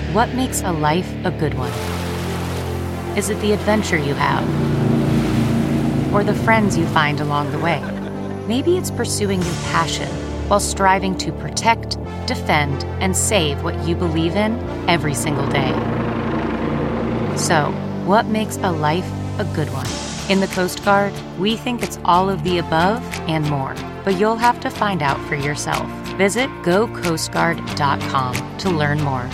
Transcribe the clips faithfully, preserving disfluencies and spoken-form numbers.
What makes a life a good one? Is it the adventure you have? Or the friends you find along the way? Maybe it's pursuing your passion while striving to protect, defend, and save what you believe in every single day. So, what makes a life a good one? In the Coast Guard, we think it's all of the above and more, but you'll have to find out for yourself. Visit go coast guard dot com to learn more.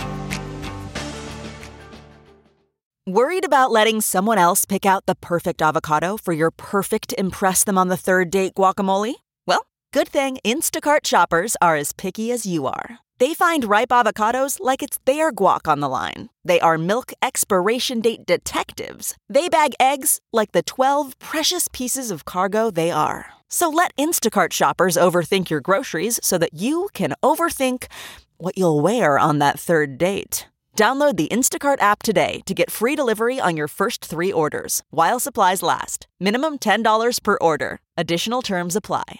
Worried about letting someone else pick out the perfect avocado for your perfect impress-them-on-the-third-date guacamole? Well, good thing Instacart shoppers are as picky as you are. They find ripe avocados like it's their guac on the line. They are milk expiration date detectives. They bag eggs like the twelve precious pieces of cargo they are. So let Instacart shoppers overthink your groceries so that you can overthink what you'll wear on that third date. Download the Instacart app today to get free delivery on your first three orders, while supplies last. Minimum ten dollars per order. Additional terms apply.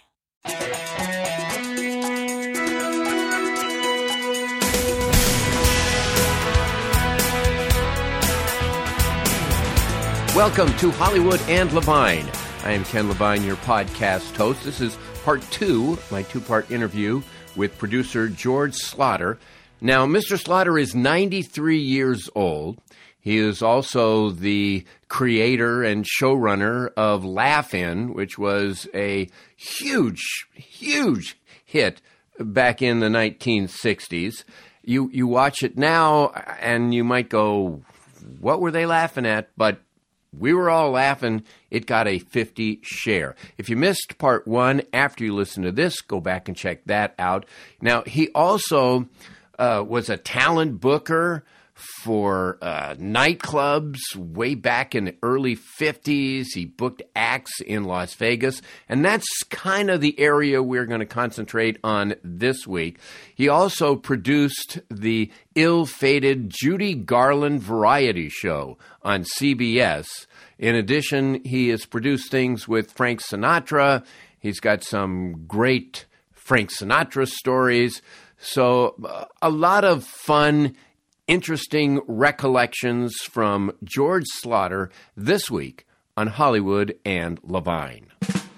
Welcome to Hollywood and Levine. I am Ken Levine, your podcast host. This is part two, my two-part interview with producer George Schlatter. Now, Mister Schlatter is ninety-three years old. He is also the creator and showrunner of Laugh-In, which was a huge, huge hit back in the nineteen sixties. You you watch it now, and you might go, what were they laughing at? But we were all laughing. It got a fifty share. If you missed part one, after you listen to this, go back and check that out. Now, he also uh, was a talent booker for uh, nightclubs way back in the early fifties. He booked acts in Las Vegas, and that's kind of the area we're going to concentrate on this week. He also produced the ill-fated Judy Garland variety show on C B S. In addition, he has produced things with Frank Sinatra. He's got some great Frank Sinatra stories. So uh, a lot of fun, interesting recollections from George Schlatter this week on Hollywood and Levine.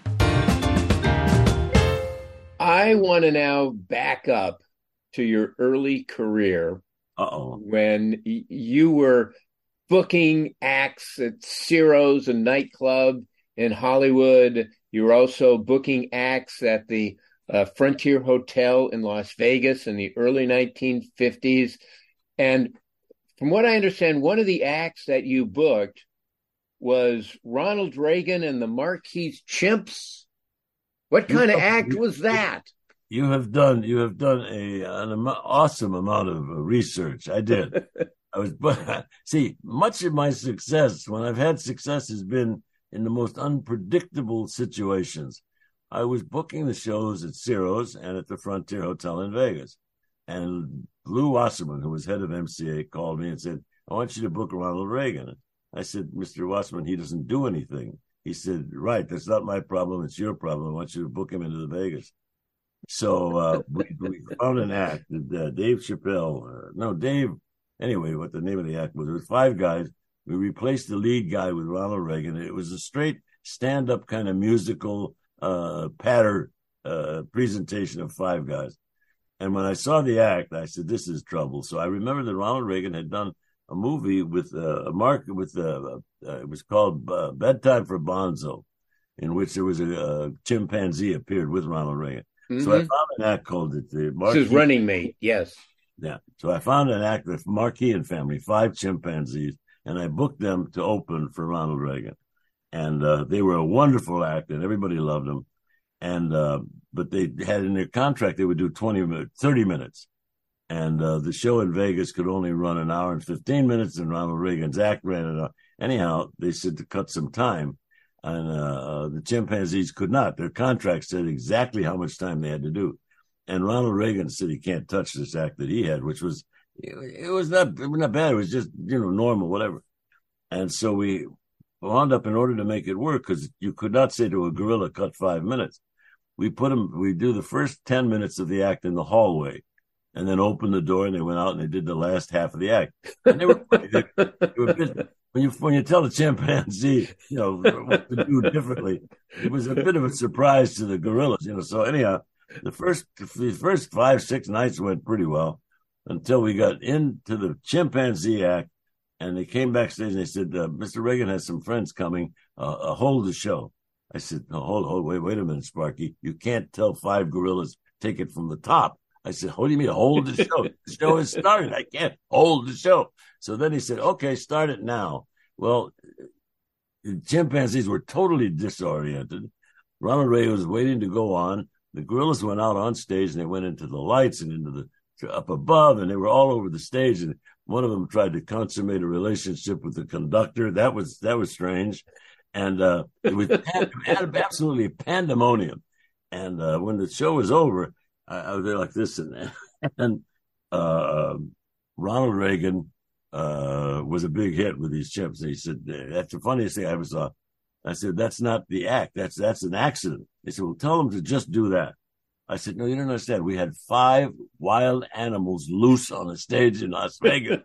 I want to now back up to your early career. Uh-oh. When y- you were booking acts at Ciro's, a nightclub in Hollywood. You were also booking acts at the uh, Frontier Hotel in Las Vegas in the early nineteen fifties. And from what I understand, one of the acts that you booked was Ronald Reagan and the Marquis Chimps. What kind of act was that? You have done you have done a an am- awesome amount of research. I did. I was see much of my success when I've had success has been in the most unpredictable situations. I was booking the shows at Ciro's and at the Frontier Hotel in Vegas, and Lou Wasserman, who was head of M C A, called me and said, "I want you to book Ronald Reagan." I said, "Mister Wasserman, he doesn't do anything." He said, "Right, that's not my problem. It's your problem. I want you to book him into the Vegas." So uh, we, we found an act. Uh, Dave Chappelle, uh, no, Dave, anyway, what the name of the act was. It was five guys. We replaced the lead guy with Ronald Reagan. It was a straight stand-up kind of musical uh, patter uh, presentation of five guys. And when I saw the act, I said, "This is trouble." So I remember that Ronald Reagan had done a movie with uh, a mark with uh, uh, it was called uh, Bedtime for Bonzo, in which there was a, a chimpanzee appeared with Ronald Reagan. Mm-hmm. So I found an act called it the Marquis. This is Running Mate, yes. Yeah. So I found an act with Marquis and Family, five chimpanzees, and I booked them to open for Ronald Reagan. And uh, they were a wonderful act, and everybody loved them. And uh, but they had in their contract they would do twenty minutes, thirty minutes, and uh, the show in Vegas could only run an hour and fifteen minutes, and Ronald Reagan's act ran it out. Anyhow, they said to cut some time, and uh, the chimpanzees could not. Their contract said exactly how much time they had to do, and Ronald Reagan said he can't touch this act that he had, which was it was not it was not bad. It was just you know normal, whatever. And so we wound up in order to make it work, because you could not say to a gorilla, "Cut five minutes." We put them, we do the first ten minutes of the act in the hallway. and then opened the door, and they went out and they did the last half of the act. And they were, they, they were bit, when you when you tell a chimpanzee, you know, what to do differently, it was a bit of a surprise to the gorillas, you know. So anyhow, the first the first five six nights went pretty well until we got into the chimpanzee act, and they came backstage and they said, uh, "Mister Reagan has some friends coming. Uh, uh, hold the show." I said, "No, hold, hold, wait, wait a minute, Sparky. You can't tell five gorillas take it from the top." I said, "What do you mean hold the show? The show has started. I can't hold the show." So then he said, "Okay, start it now." Well, the chimpanzees were totally disoriented. Ronald Reagan was waiting to go on. The gorillas went out on stage and they went into the lights and into the up above, and they were all over the stage. And one of them tried to consummate a relationship with the conductor. That was that was strange, and uh, it was absolutely pandemonium. And uh, when the show was over, I, I was there like this, and and uh, Ronald Reagan uh, was a big hit with these chimps. And he said, "That's the funniest thing I ever saw." I said, "That's not the act. That's that's an accident." They said, "Well, tell them to just do that." I said, "No, you don't understand. We had five wild animals loose on the stage in Las Vegas."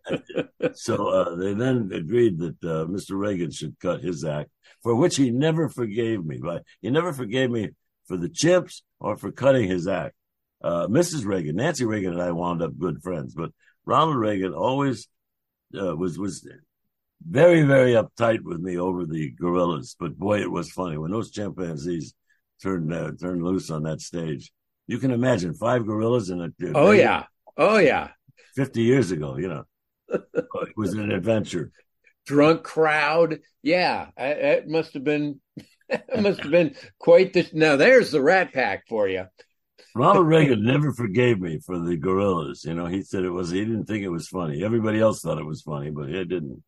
So uh, they then agreed that uh, Mister Reagan should cut his act, for which he never forgave me. But he never forgave me for the chimps or for cutting his act. Uh, Missus Reagan, Nancy Reagan, and I wound up good friends, but Ronald Reagan always uh, was was very, very uptight with me over the gorillas. But boy, it was funny when those chimpanzees turned uh, turned loose on that stage. You can imagine five gorillas in a oh yeah, oh yeah, fifty years ago. You know, it was an adventure. Drunk crowd, yeah, it must have been. It must have been quite the. Now there's the Rat Pack for you. Ronald Reagan never forgave me for the gorillas. You know, he said it was. He didn't think it was funny. Everybody else thought it was funny, but he didn't.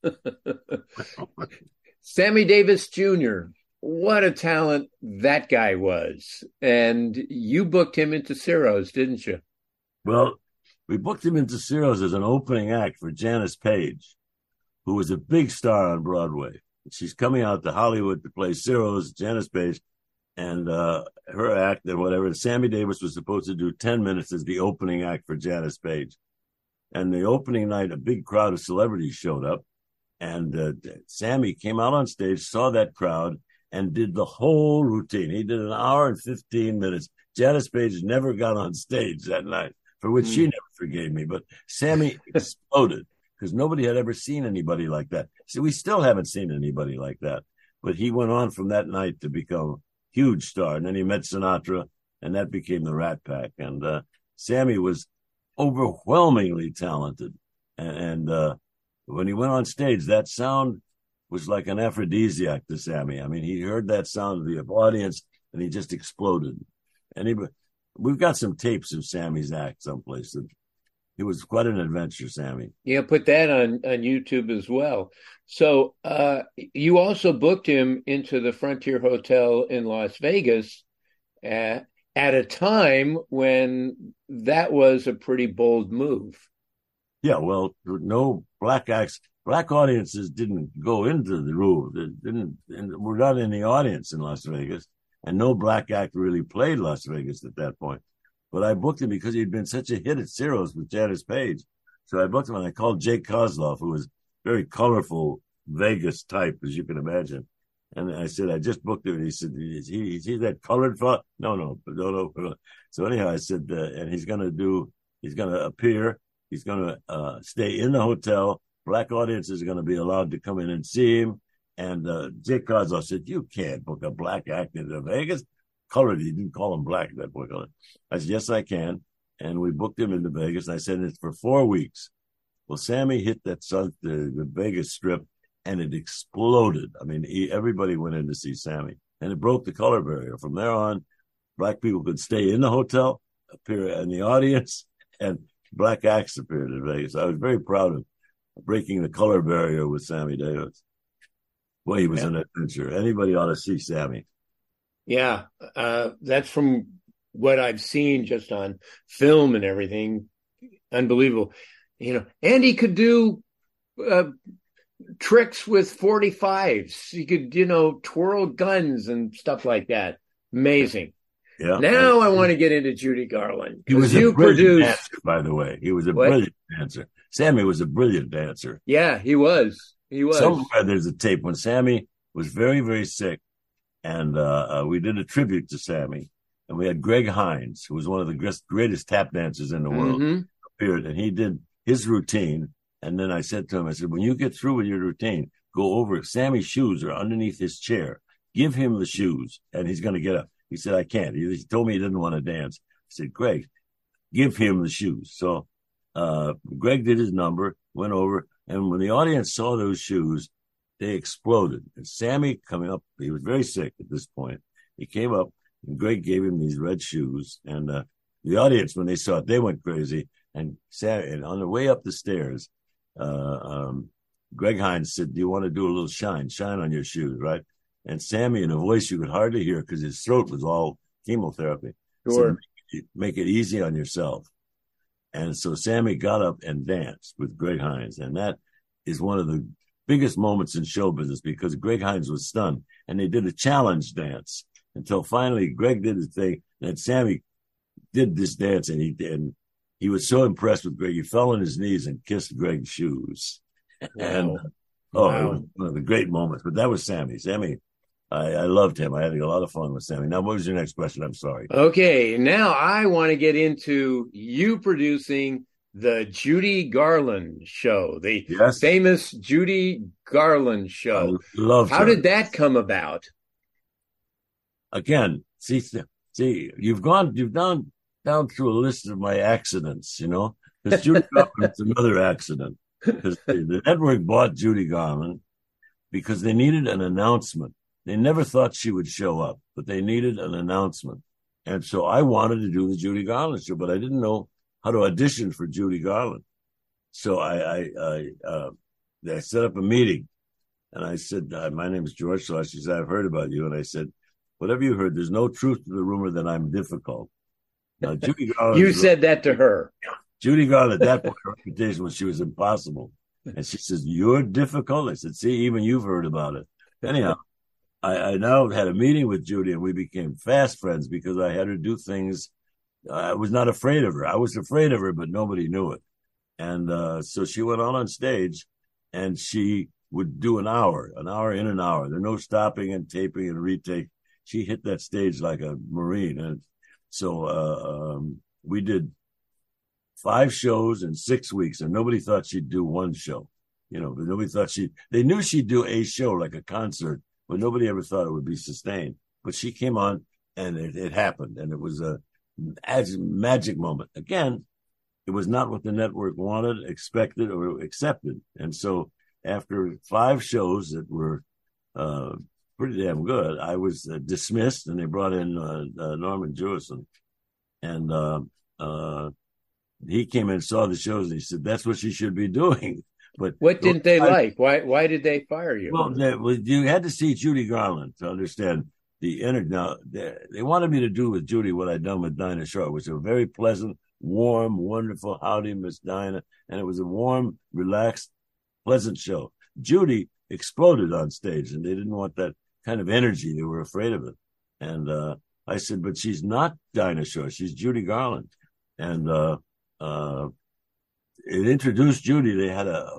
Sammy Davis Junior What a talent that guy was. And you booked him into Ciro's, didn't you? Well, we booked him into Ciro's as an opening act for Janice Page, who was a big star on Broadway. She's coming out to Hollywood to play Ciro's, Janice Page, and uh, her act and whatever. And Sammy Davis was supposed to do ten minutes as the opening act for Janice Page. And the opening night, a big crowd of celebrities showed up. And uh, Sammy came out on stage, saw that crowd, and did the whole routine. He did an hour and fifteen minutes. Janice Page never got on stage that night, for which mm. she never forgave me. But Sammy exploded because nobody had ever seen anybody like that. So we still haven't seen anybody like that. But he went on from that night to become a huge star. And then he met Sinatra, and that became the Rat Pack. And uh, Sammy was overwhelmingly talented. And, and uh, when he went on stage, that sound was like an aphrodisiac to Sammy. I mean, he heard that sound of the audience, and he just exploded. And he, we've got some tapes of Sammy's act someplace. It was quite an adventure, Sammy. Yeah, put that on, on YouTube as well. So uh, you also booked him into the Frontier Hotel in Las Vegas at, at a time when that was a pretty bold move. Yeah, well, no black acts. Black audiences didn't go into the room. They didn't, and we're not in the audience in Las Vegas, and no black act really played Las Vegas at that point. But I booked him because he'd been such a hit at Ciro's with Janice Page. So I booked him, and I called Jake Kozloff, who was a very colorful Vegas type, as you can imagine. And I said, I just booked him. And he said, is he, is he that colored fellow? No, no, no, no. So anyhow, I said, uh, and he's going to do, he's going to appear. He's going to uh, stay in the hotel. Black audiences are going to be allowed to come in and see him. And uh, Jake Kozloff said, you can't book a black act into Vegas. Colored, he didn't call him black at that point. I said, yes, I can. And we booked him into Vegas. I said, it's for four weeks. Well, Sammy hit that sun, the, the Vegas Strip, and it exploded. I mean, he, everybody went in to see Sammy. And it broke the color barrier. From there on, black people could stay in the hotel, appear in the audience, and black acts appeared in Vegas. I was very proud of breaking the color barrier with Sammy Davis. Boy, he was yeah. an adventure. Anybody ought to see Sammy. Yeah, uh, that's from what I've seen just on film and everything. Unbelievable. You know, and he could do uh, tricks with forty-fives. He could, you know, twirl guns and stuff like that. Amazing. Yeah. Now I want to get into Judy Garland. He was you a brilliant produced... dancer, by the way. He was a what? brilliant dancer. Sammy was a brilliant dancer. Yeah, he was. He was. Somewhere there's a tape when Sammy was very, very sick, and uh, uh, we did a tribute to Sammy, and we had Greg Hines, who was one of the greatest tap dancers in the world, mm-hmm. appeared, and he did his routine. And then I said to him, I said, when you get through with your routine, go over. Sammy's shoes are underneath his chair. Give him the shoes, and he's going to get up. He said, I can't. He, he told me he didn't want to dance. I said, Greg, give him the shoes. So uh, Greg did his number, went over, and when the audience saw those shoes, they exploded. And Sammy coming up, he was very sick at this point. He came up, and Greg gave him these red shoes. And uh, the audience, when they saw it, they went crazy. And, Sam, and on the way up the stairs, uh, um, Greg Hines said, do you want to do a little shine? Shine on your shoes, right? And Sammy, in a voice you could hardly hear because his throat was all chemotherapy, sure. said, make it, make it easy on yourself. And so Sammy got up and danced with Greg Hines. And that is one of the biggest moments in show business because Greg Hines was stunned. And they did a challenge dance until finally Greg did his thing. And Sammy did this dance, and he and he was so impressed with Greg, he fell on his knees and kissed Greg's shoes. Wow. And oh, wow. It was one of the great moments. But that was Sammy. Sammy, I, I loved him. I had a lot of fun with Sammy. Now, what was your next question? I'm sorry. Okay, now I want to get into you producing the Judy Garland show, the yes. famous Judy Garland show. I loved How her. did that come about? Again, see, see, you've gone, you've gone down through a list of my accidents, you know, because Judy Garland's another accident. Because the, the network bought Judy Garland because they needed an announcement. They never thought she would show up, but they needed an announcement. And so I wanted to do the Judy Garland show, but I didn't know how to audition for Judy Garland. So I, I, I, uh, I set up a meeting, and I said, uh, my name is George Slosh. She said, I've heard about you. And I said, whatever you heard, there's no truth to the rumor that I'm difficult. Now, Judy Garland. You said that to her. Judy Garland, at that point, her reputation was she was impossible. And she says, you're difficult? I said, see, even you've heard about it. Anyhow, I, I now had a meeting with Judy, and we became fast friends because I had her do things. I was not afraid of her. I was afraid of her, but nobody knew it. And uh, so she went on on stage, and she would do an hour, an hour in an hour. There's no stopping and taping and retake. She hit that stage like a Marine. And so uh, um, we did five shows in six weeks, and nobody thought she'd do one show. You know, but nobody thought she, they knew she'd do a show like a concert, but nobody ever thought it would be sustained. But she came on, and it, it happened, and it was a magic moment. Again, it was not what the network wanted, expected, or accepted. And so after five shows that were uh, pretty damn good, I was uh, dismissed, and they brought in uh, uh, Norman Jewison. And uh, uh, he came in and saw the shows, and he said, that's what she should be doing. But what didn't they I, like? Why Why did they fire you? Well, they, well, you had to see Judy Garland to understand the inner. Now, they, they wanted me to do with Judy what I'd done with Dinah Shore, which was a very pleasant, warm, wonderful, howdy, Miss Dinah. And it was a warm, relaxed, pleasant show. Judy exploded on stage, and they didn't want that kind of energy. They were afraid of it. And uh, I said, but she's not Dinah Shore. She's Judy Garland. And uh, uh, it introduced Judy. They had a,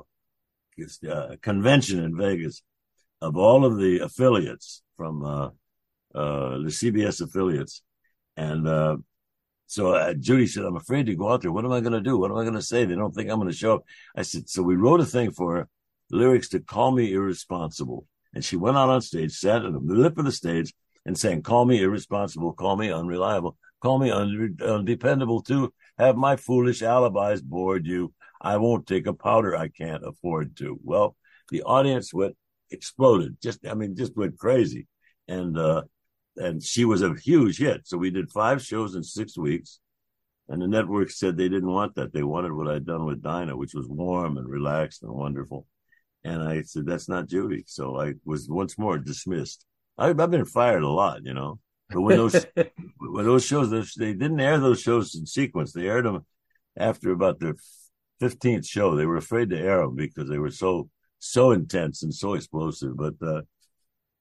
a convention in Vegas of all of the affiliates from uh, uh, the C B S affiliates. And uh, so uh, Judy said, I'm afraid to go out there. What am I going to do? What am I going to say? They don't think I'm going to show up. I said, so we wrote a thing for her, lyrics to Call Me Irresponsible. And she went out on stage, sat at the lip of the stage and sang, call me irresponsible, call me unreliable, call me un- undependable too. Have my foolish alibis bored you. I won't take a powder I can't afford to. Well, the audience went, exploded. Just, I mean, just went crazy. And, uh, and she was a huge hit. So we did five shows in six weeks. And the network said they didn't want that. They wanted what I'd done with Dinah, which was warm and relaxed and wonderful. And I said, that's not Judy. So I was once more dismissed. I, I've been fired a lot, you know. But when those when those shows, they didn't air those shows in sequence. They aired them after about the fifteenth show. They were afraid to air them because they were so so intense and so explosive. But uh,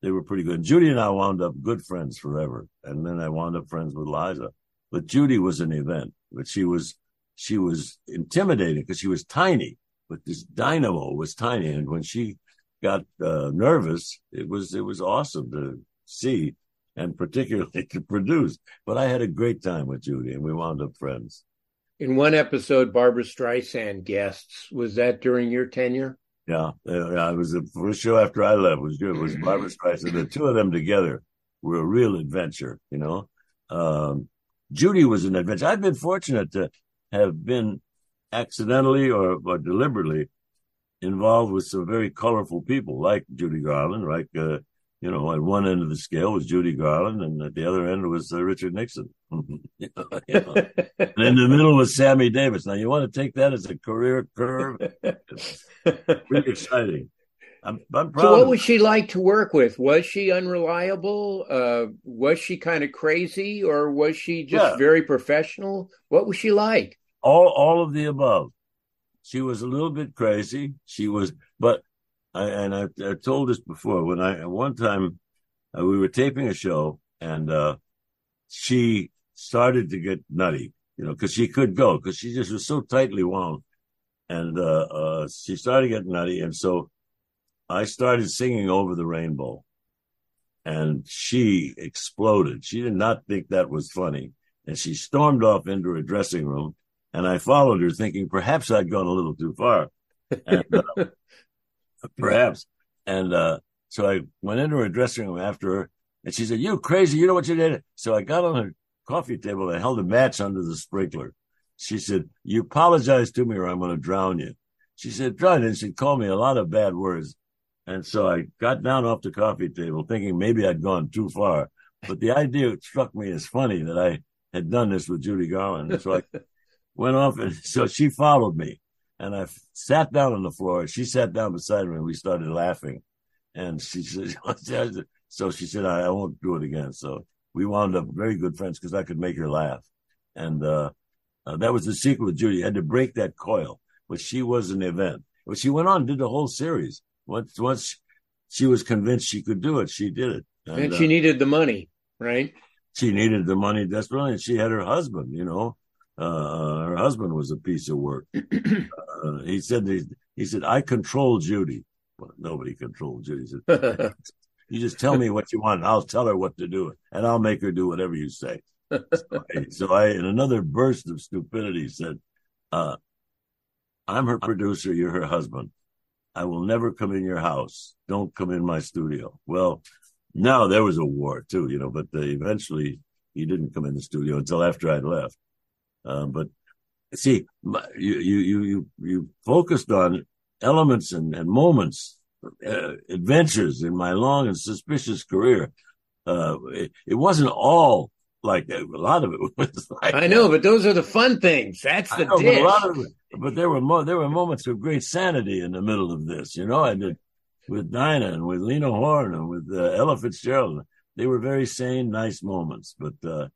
they were pretty good. Judy and I wound up good friends forever. And then I wound up friends with Liza. But Judy was an event. But she was, she was intimidating because she was tiny. But this dynamo was tiny. And when she got uh, nervous, it was, it was awesome to see and particularly to produce. But I had a great time with Judy and we wound up friends. In one episode, Barbra Streisand guests. Was that during your tenure? Yeah, yeah, it was the first show after I left. It was good. It was Barbra Streisand. The two of them together were a real adventure, you know. Um, Judy was an adventure. I've been fortunate to have been accidentally or, or deliberately involved with some very colorful people like Judy Garland, like, uh, you know, at one end of the scale was Judy Garland, and at the other end was uh, Richard Nixon. you know, you know. And in the middle was Sammy Davis. Now, you want to take that as a career curve? It's really exciting. I'm, I'm proud. So what of was she like to work with? Was she unreliable? Uh, was she kind of crazy, or was she just Yeah. very professional? What was she like? all all of the above. She was a little bit crazy. She was, but I and I, I told this before. When I one time uh, we were taping a show, and uh, she started to get nutty, you know, because she could go because she just was so tightly wound, and uh, uh, she started getting nutty, and so I started singing "Over the Rainbow," and she exploded. She did not think that was funny, and she stormed off into her dressing room. And I followed her, thinking perhaps I'd gone a little too far, and, uh, perhaps. And uh, so I went into her dressing room after her, and she said, "You crazy? You know what you did?" So I got on her coffee table and I held a match under the sprinkler. She said, "You apologize to me, or I'm going to drown you." She said, "Drown you." And she called me a lot of bad words. And so I got down off the coffee table, thinking maybe I'd gone too far. But the idea struck me as funny that I had done this with Judy Garland. And so I went off, and so she followed me, and I sat down on the floor. She sat down beside me, and we started laughing. And she said, so she said, I, I won't do it again. So we wound up very good friends because I could make her laugh. And uh, uh, that was the secret with Judy. I had to break that coil, but she was an event. But she went on and did the whole series. Once, once she was convinced she could do it, she did it. And, and she uh, needed the money, right? She needed the money desperately, and she had her husband, you know. Uh, her husband was a piece of work. uh, he said, he, he said, "I control Judy." Well, nobody controlled Judy. He said, "You just tell me what you want, and I'll tell her what to do, and I'll make her do whatever you say." so, I, so I, in another burst of stupidity, said, uh, "I'm her producer. You're her husband. I will never come in your house. Don't come in my studio." Well, now there was a war too, you know, but uh, eventually he didn't come in the studio until after I'd left. Um, but see, you, you, you, you, you focused on elements and, and moments, uh, adventures in my long and suspicious career. Uh, it, it wasn't all like that. A lot of it was like I know, that. But those are the fun things. That's the know, dish. But, a lot of it, but there were mo- there were moments of great sanity in the middle of this. You know, I did with Dinah and with Lena Horne and with uh, Ella Fitzgerald. They were very sane, nice moments. But uh,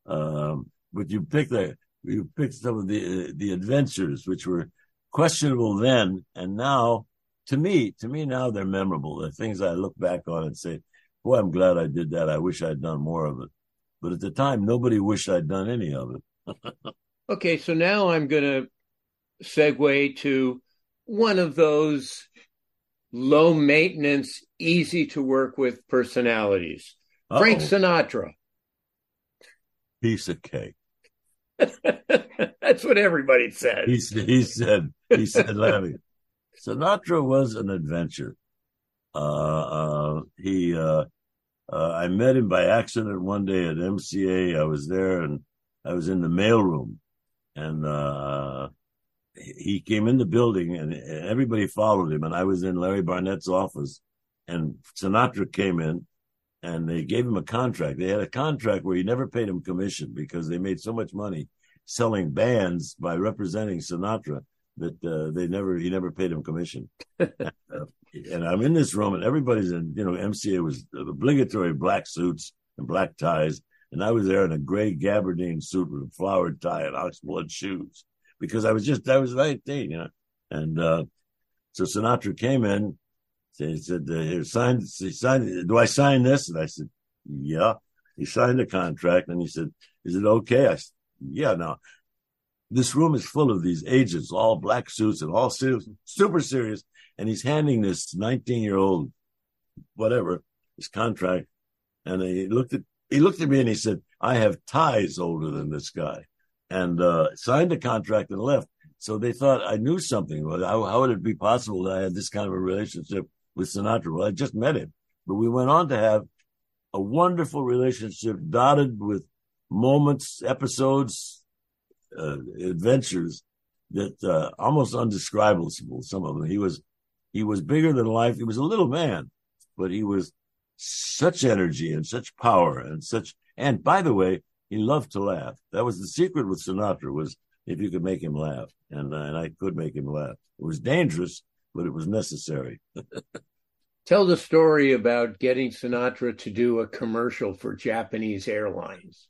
um, but you pick the you picked some of the uh, the adventures which were questionable then, and now, to me, to me now they're memorable. They're things I look back on and say, "Boy, I'm glad I did that. I wish I'd done more of it." But at the time, nobody wished I'd done any of it. Okay, so now I'm going to segue to one of those low maintenance, easy to work with personalities. Uh-oh. Frank Sinatra. Piece of cake. That's what everybody says. He, he said, he said, laughing. Sinatra was an adventure. Uh, uh, he, uh, uh, I met him by accident one day at M C A. I was there and I was in the mailroom, and, uh, he came in the building and everybody followed him. And I was in Larry Barnett's office, and Sinatra came in and they gave him a contract. They had a contract where he never paid him commission because they made so much money selling bands by representing Sinatra that uh, they never, he never paid him commission. and, uh, and I'm in this room and everybody's in, you know, M C A was obligatory black suits and black ties. And I was there in a gray gabardine suit with a flowered tie and oxblood shoes because I was just, I was nineteen, you know. And uh, so Sinatra came in So he said, uh, he signed, he signed, do I sign this? And I said, yeah. He signed the contract and he said, is it okay? I said, yeah, now this room is full of these agents, all black suits and all serious, super serious. And he's handing this nineteen year old, whatever, his contract. And he looked at, he looked at me and he said, I have ties older than this guy, and uh, signed the contract and left. So they thought I knew something. Well, how, how would it be possible that I had this kind of a relationship with Sinatra? Well, I just met him, but we went on to have a wonderful relationship dotted with moments, episodes, uh, adventures that uh, almost undescribable, some of them. He was, he was bigger than life. He was a little man, but he was such energy and such power and such, and by the way, he loved to laugh. That was the secret with Sinatra, was if you could make him laugh. And, uh, and I could make him laugh. It was dangerous, but it was necessary. Tell the story about getting Sinatra to do a commercial for Japanese Airlines.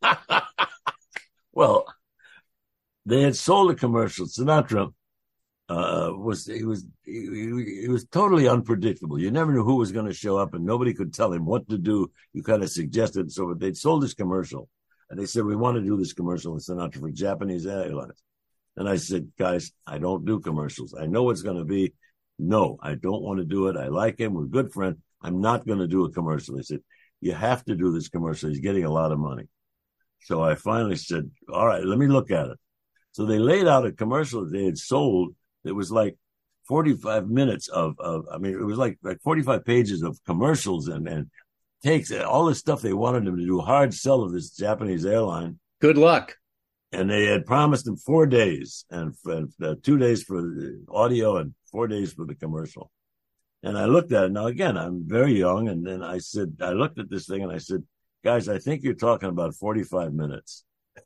Well, they had sold a commercial. Sinatra uh, was he was he, he was totally unpredictable. You never knew who was going to show up, and nobody could tell him what to do. You kind of suggested. So they'd sold this commercial, and they said, we want to do this commercial with Sinatra for Japanese Airlines. And I said, guys, I don't do commercials. I know what's going to be. No, I don't want to do it. I like him. We're good friends. I'm not going to do a commercial. They said, you have to do this commercial. He's getting a lot of money. So I finally said, all right, let me look at it. So they laid out a commercial that they had sold. It was like forty-five minutes of, of I mean, it was like, like forty-five pages of commercials and, and takes, all the stuff they wanted him to do, hard sell of this Japanese airline. Good luck. And they had promised him four days and, and uh, two days for the audio and four days for the commercial. And I looked at it. Now, again, I'm very young. And then I said, I looked at this thing and I said, guys, I think you're talking about forty-five minutes.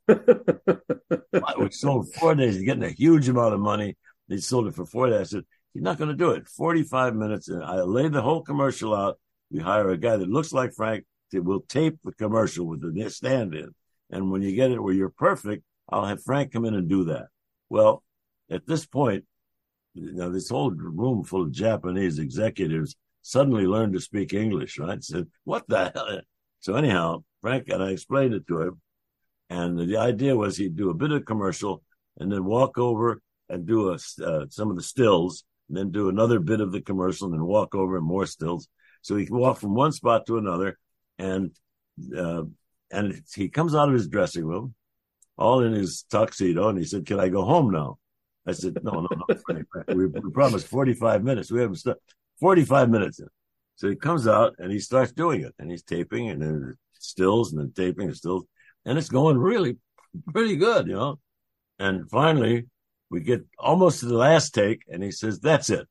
We sold four days. He's getting a huge amount of money. They sold it for four days. I said, he's not going to do it. forty-five minutes. And I laid the whole commercial out. We hire a guy that looks like Frank. That will tape the commercial with the stand in. And when you get it where you're perfect, I'll have Frank come in and do that. Well, at this point, you know, this whole room full of Japanese executives suddenly learned to speak English, right? Said, what the hell? So anyhow, Frank, and I explained it to him. And the idea was he'd do a bit of commercial and then walk over and do a, uh, some of the stills, and then do another bit of the commercial and then walk over and more stills. So he can walk from one spot to another. And, uh, and he comes out of his dressing room, all in his tuxedo, and he said, can I go home now? I said, no, no, no, Frank. We, we promised forty-five minutes. We haven't started. forty-five minutes. So he comes out and he starts doing it, and he's taping and then stills and then taping and stills. And it's going really pretty good, you know. And finally, we get almost to the last take, and he says, that's it.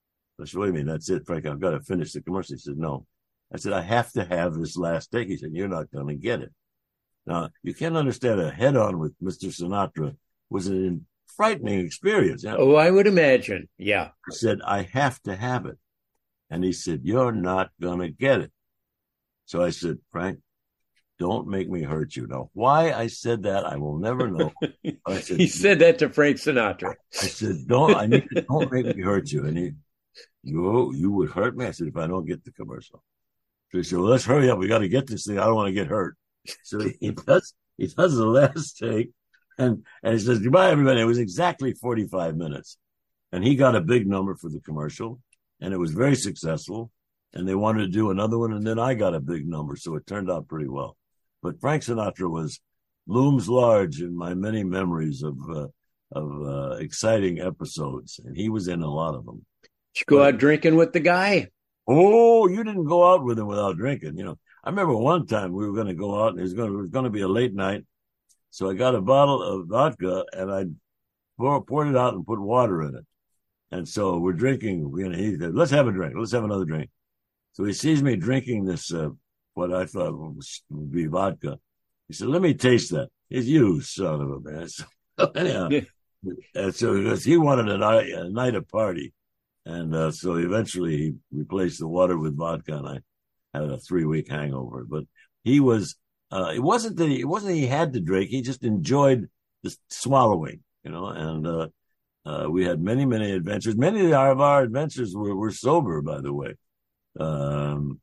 I said, what do you mean, that's it, Frank? I've got to finish the commercial. He said, no. I said, I have to have this last take. He said, you're not going to get it. Now, you can't understand a head-on with Mister Sinatra was an frightening experience. You know? Oh, I would imagine. Yeah. I said, I have to have it. And he said, you're not going to get it. So I said, Frank, don't make me hurt you. Now, why I said that, I will never know. I said, he said that to Frank Sinatra. I said, don't, I need to, don't make me hurt you. And he, you, you would hurt me? I said, if I don't get the commercial. So he said, well, let's hurry up. We got to get this thing. I don't want to get hurt. So he, he does, he does the last take, and, and he says, goodbye, everybody. It was exactly forty-five minutes. And he got a big number for the commercial, and it was very successful. And they wanted to do another one, and then I got a big number. So it turned out pretty well. But Frank Sinatra was looms large in my many memories of, uh, of, uh, exciting episodes. And he was in a lot of them. Did you go but, out drinking with the guy? Oh, you didn't go out with him without drinking. You know, I remember one time we were going to go out, and it was going to, it was going to be a late night. So I got a bottle of vodka, and I pour, poured it out and put water in it. And so we're drinking. You know, he said, let's have a drink. Let's have another drink. So he sees me drinking this, uh, what I thought was, would be vodka. He said, let me taste that. It's you, son of a man. So anyhow, and so because he wanted a night, a night of party. And uh, so eventually he replaced the water with vodka, and I had a three-week hangover. But he was, uh, it wasn't that he, it wasn't that he had to drink. He just enjoyed the swallowing, you know, and uh, uh, we had many, many adventures. Many of our, of our adventures were, were sober, by the way. Um,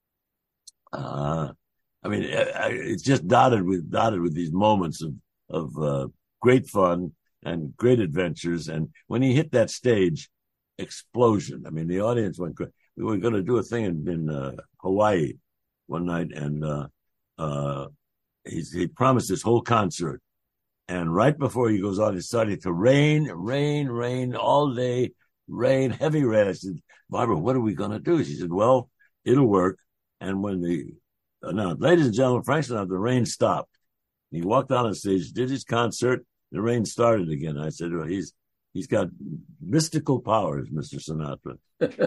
uh, I mean, it's just dotted with dotted with these moments of of uh, great fun and great adventures. And when he hit that stage, explosion. I mean, the audience went crazy. We were going to do a thing in, in uh, Hawaii one night, and uh, uh, he's, he promised this whole concert. And right before he goes on, it started to rain, rain, rain all day, rain, heavy rain. I said, Barbara, what are we going to do? She said, well, it'll work. And when the announced, ladies and gentlemen, Frank Sinatra, the rain stopped. He walked on the stage, did his concert, the rain started again. I said, well, he's he's got mystical powers, Mister Sinatra.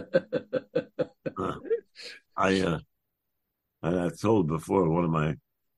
uh, I, uh, I I've told before, one of my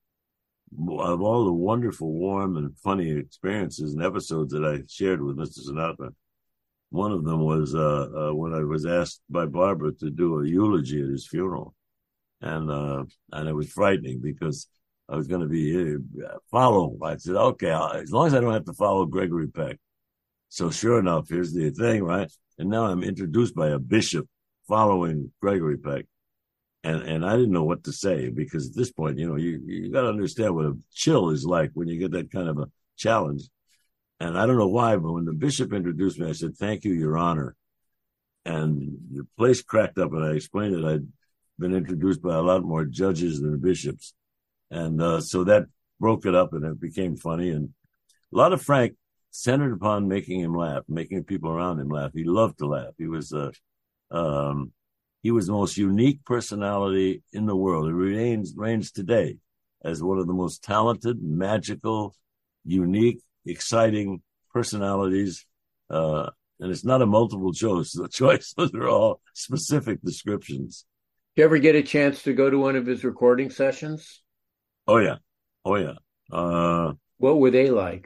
of all the wonderful, warm, and funny experiences and episodes that I shared with Mister Sinatra, one of them was uh, uh, when I was asked by Barbara to do a eulogy at his funeral. And uh, and it was frightening because I was going to be uh, follow. I said, okay, I'll, as long as I don't have to follow Gregory Peck. So sure enough, here's the thing, right? And now I'm introduced by a bishop following Gregory Peck. And and I didn't know what to say because at this point, you know, you, you got to understand what a chill is like when you get that kind of a challenge. And I don't know why, but when the bishop introduced me, I said, thank you, Your Honor. And the place cracked up, and I explained that I'd been introduced by a lot more judges than bishops. And uh, so that broke it up, and it became funny. And a lot of Frank centered upon making him laugh, making people around him laugh. He loved to laugh. He was uh, um, he was the most unique personality in the world. It remains reigns today as one of the most talented, magical, unique, exciting personalities. Uh, and it's not a multiple choice. The choice, those are all specific descriptions. Did you ever get a chance to go to one of his recording sessions? Oh, yeah. Oh, yeah. Uh, what were they like?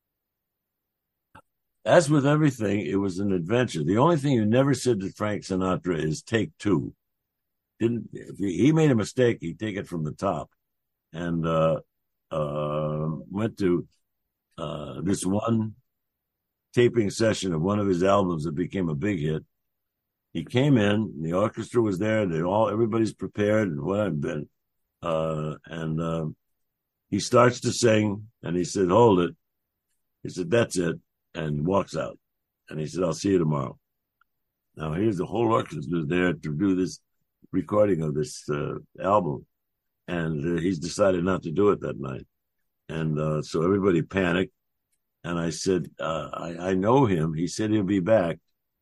As with everything, it was an adventure. The only thing you never said to Frank Sinatra is take two. Didn't if he, he made a mistake, he'd take it from the top. And uh, uh, went to uh, this one taping session of one of his albums that became a big hit. He came in, the orchestra was there, they all everybody's prepared and what I've been. Uh, and uh, he starts to sing, and he said, hold it. He said, that's it, and walks out. And he said, I'll see you tomorrow. Now, here's the whole orchestra there to do this recording of this uh, album. And uh, he's decided not to do it that night. And uh, so everybody panicked. And I said, uh, I, I know him. He said he'll be back.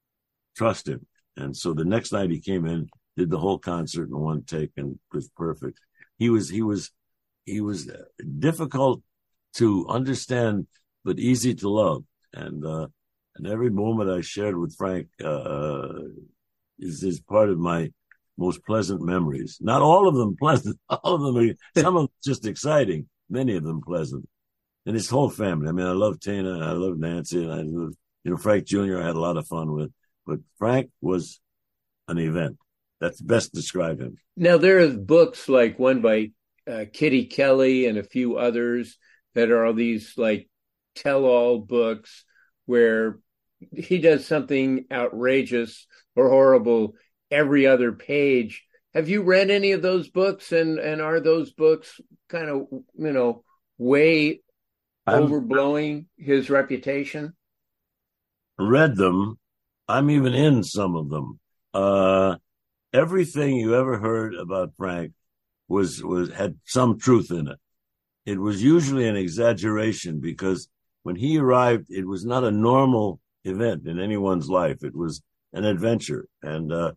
Trust him. And so the next night he came in, did the whole concert in one take, and it was perfect. He was, he was, he was difficult to understand, but easy to love. And, uh, and every moment I shared with Frank, uh, is, is part of my most pleasant memories. Not all of them pleasant. All of them are, some of them just exciting, many of them pleasant. And his whole family. I mean, I love Tina, and I love Nancy, and I love, you know, Frank Junior I had a lot of fun with. But Frank was an event. That's best describe him. Now, there are books like one by uh, Kitty Kelly and a few others that are all these like tell-all books where he does something outrageous or horrible every other page. Have you read any of those books? And, and are those books kind of, you know, way I'm, overblowing his reputation? Read them. I'm even in some of them. Uh, everything you ever heard about Frank was, was, had some truth in it. It was usually an exaggeration because when he arrived, it was not a normal event in anyone's life. It was an adventure. And, uh,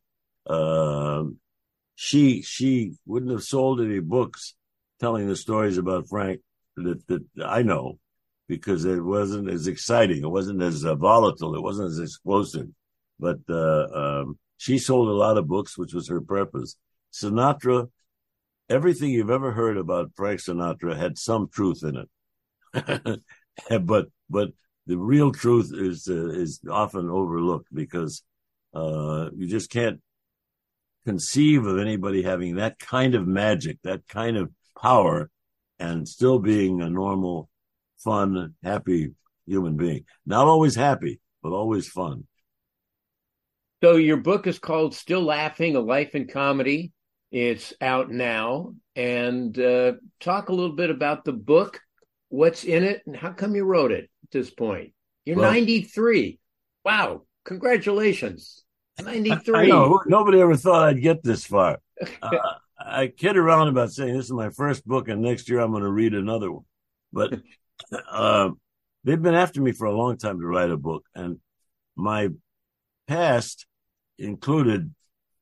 uh, she, she wouldn't have sold any books telling the stories about Frank that, that I know, because it wasn't as exciting. It wasn't as uh, volatile. It wasn't as explosive. But uh, um, she sold a lot of books, which was her purpose. Sinatra, everything you've ever heard about Frank Sinatra had some truth in it. but but the real truth is uh, is often overlooked because uh, you just can't conceive of anybody having that kind of magic, that kind of power, and still being a normal, fun, happy human being. Not always happy, but always fun. So your book is called Still Laughing, A Life in Comedy. It's out now. And uh, talk a little bit about the book, what's in it, and how come you wrote it at this point? You're well, ninety-three. Wow. Congratulations. ninety-three. I know. Nobody ever thought I'd get this far. Uh, I kid around about saying this is my first book, and next year I'm going to read another one. But uh, they've been after me for a long time to write a book. And my past included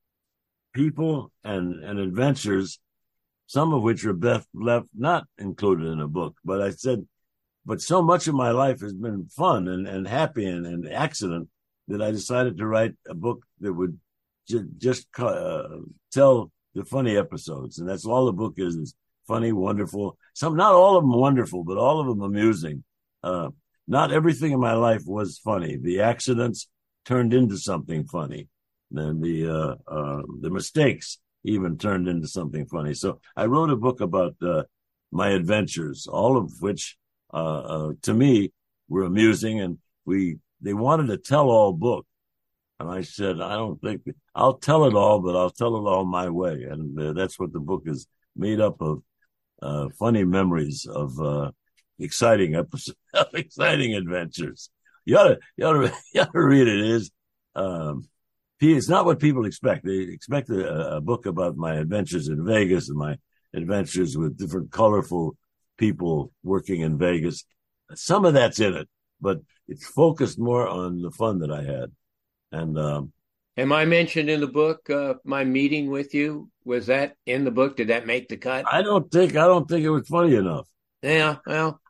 people and, and adventures, some of which are best left not included in a book. But I said, but so much of my life has been fun and, and happy and, and accident that I decided to write a book that would ju- just uh, tell the funny episodes. And that's all the book is, is funny, wonderful. Some, not all of them wonderful, but all of them amusing. Uh, not everything in my life was funny. The accidents turned into something funny. And the, uh, uh, the mistakes even turned into something funny. So I wrote a book about, uh, my adventures, all of which, uh, uh, to me were amusing. And we, they wanted a tell-all book. And I said, I don't think, I'll tell it all, but I'll tell it all my way. And uh, that's what the book is made up of, uh, funny memories of, uh, exciting episodes, exciting adventures. You ought to, you ought to, you ought to read it. It is, um, it's not what people expect. They expect a, a book about my adventures in Vegas and my adventures with different colorful people working in Vegas. Some of that's in it, but it's focused more on the fun that I had. And, um, am I mentioned in the book, uh, my meeting with you? Was that in the book? Did that make the cut? I don't think, I don't think it was funny enough. Yeah. Well,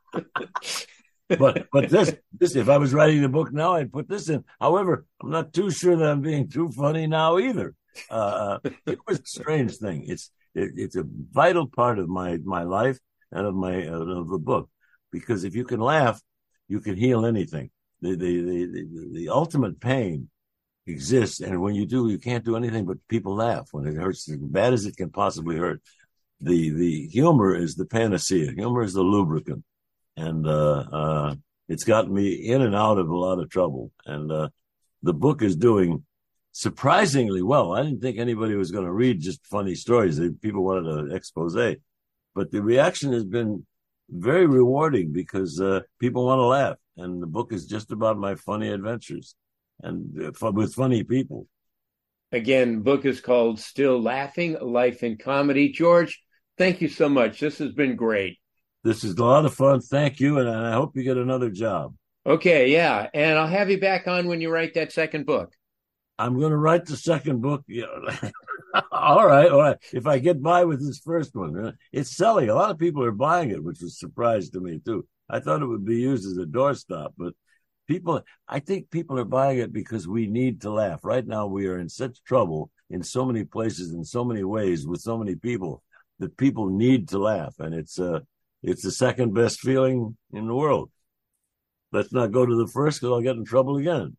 but, but this, this, if I was writing the book now, I'd put this in. However, I'm not too sure that I'm being too funny now either. Uh, it was a strange thing. It's, it, it's a vital part of my, my life and of my, uh, of the book, because if you can laugh, you can heal anything. The, the, the, the, the ultimate pain exists. And when you do, you can't do anything but people laugh when it hurts as bad as it can possibly hurt. The, the humor is the panacea. Humor is the lubricant. And, uh, uh, it's gotten me in and out of a lot of trouble. And, uh, the book is doing surprisingly well. I didn't think anybody was going to read just funny stories. People wanted an expose, but the reaction has been very rewarding because, uh, people want to laugh. And the book is just about my funny adventures and uh, with funny people. Again, the book is called Still Laughing, A Life in Comedy. George, thank you so much. This has been great. This is a lot of fun. Thank you. And I hope you get another job. Okay. Yeah. And I'll have you back on when you write that second book. I'm going to write the second book. Yeah. all right. All right. If I get by with this first one, it's selling. A lot of people are buying it, which was a surprise to me too. I thought it would be used as a doorstop, but people, I think people are buying it because we need to laugh. Right now, we are in such trouble in so many places, in so many ways, with so many people that people need to laugh. And it's, uh, it's the second best feeling in the world. Let's not go to the first because I'll get in trouble again.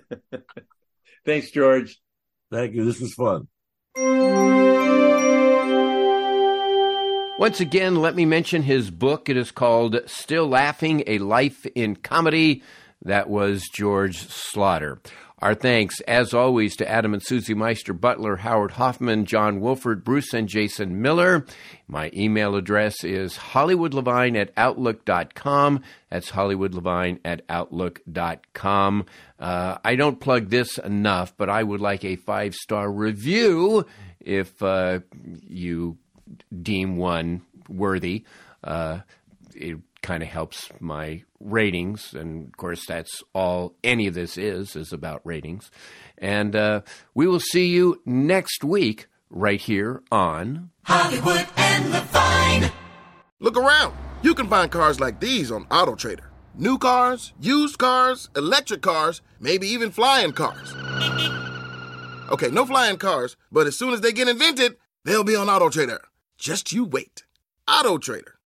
Thanks, George. Thank you. This was fun. Once again, let me mention his book. It is called Still Laughing, A Life in Comedy. That was George Slaughter. Our thanks, as always, to Adam and Susie Meister Butler, Howard Hoffman, John Wolford, Bruce and Jason Miller. My email address is hollywoodlevine at outlook dot com. That's hollywoodlevine at outlook dot com. Uh, I don't plug this enough, but I would like a five-star review if uh, you deem one worthy. Uh, it kind of helps my ratings, and of course that's all any of this is is about ratings. And uh, we will see you next week right here on Hollywood and Levine. Look around. You can find cars like these on AutoTrader. New cars, used cars, electric cars, maybe even flying cars. Okay, no flying cars, but as soon as they get invented, they'll be on AutoTrader. Just you wait. AutoTrader.